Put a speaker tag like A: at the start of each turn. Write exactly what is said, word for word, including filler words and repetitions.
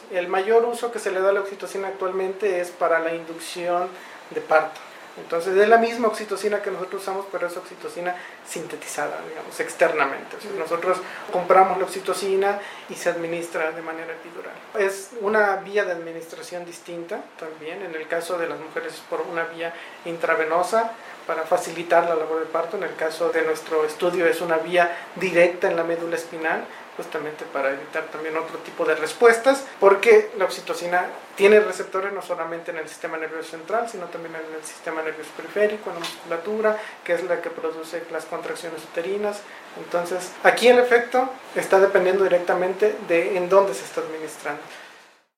A: El mayor uso que se le da a la oxitocina actualmente es para la inducción de parto. Entonces es la misma oxitocina que nosotros usamos, pero es oxitocina sintetizada, digamos, externamente. O sea, nosotros compramos la oxitocina y se administra de manera epidural. Es una vía de administración distinta también. En el caso de las mujeres es por una vía intravenosa para facilitar la labor de parto. En el caso de nuestro estudio es una vía directa en la médula espinal, justamente para evitar también otro tipo de respuestas, porque la oxitocina tiene receptores no solamente en el sistema nervioso central, sino también en el sistema nervioso periférico, en la musculatura, que es la que produce las contracciones uterinas. Entonces, aquí el efecto está dependiendo directamente de en dónde se está administrando.